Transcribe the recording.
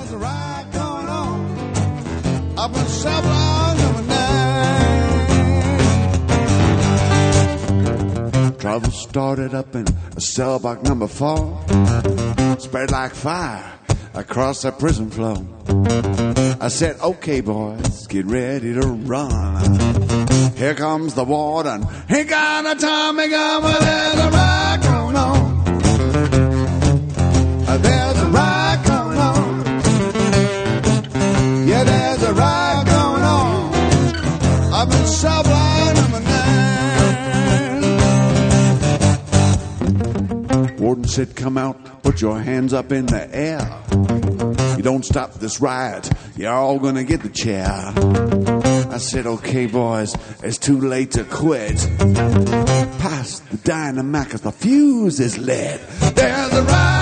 there's a riot going on up in cell block number 9. Trouble started up in cell block number 4. Spread like fire across the prison floor. I said, okay, boys, get ready to run. Here comes the warden. He got a Tommy gun, well, there's a riot going on. There's a riot going on. Yeah, there's a riot going on up in cell block number 9. Warden said, come out, put your hands up in the air. You don't stop this riot, you're all gonna get the chair. I said, okay, boys, it's too late to quit. Pass the dynamite 'cause the fuse is lit. There's a riot.